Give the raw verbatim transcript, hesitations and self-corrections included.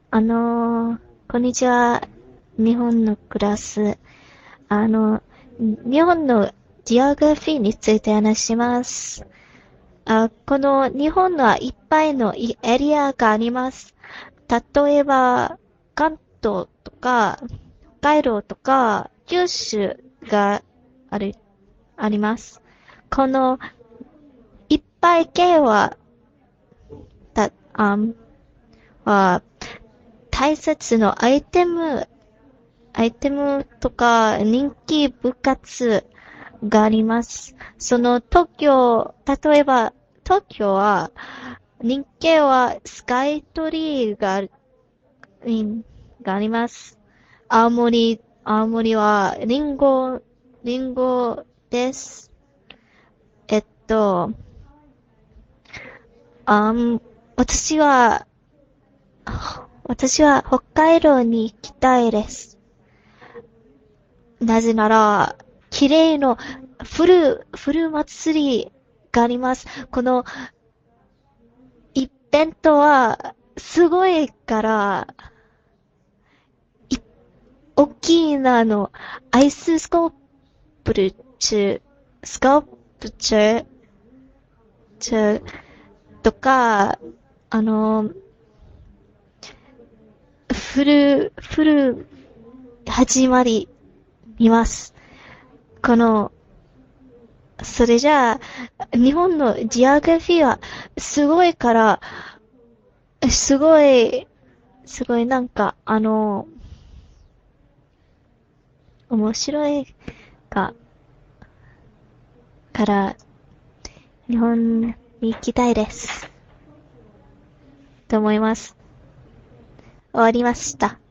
あのー、こんにちは。日本のクラス。あの、日本のジオグラフィーについて話します。あ、この日本はいっぱいのエリアがあります。例えば、関東とか、北海道とか、九州がある、あります。このいっぱい系は、た、あん、は、大切のアイテムアイテムとか人気部活があります。その東京、例えば東京は人気はスカイトリーがある、んがあります。青森、青森はリンゴ、リンゴです。えっと、あん、私は、私は北海道に行きたいです。なぜなら、綺麗のフル、フル祭りがあります。このイベントは、すごいから、い、大きいなの、アイススコープルチュ、スコープチュ、チュとか、あの、フル、フル、始まり、見ます。この、それじゃあ、日本のジオグラフィーはすごいから、すごい、すごいなんか、あの、面白いか、から、日本に行きたいです。と思います。終わりました。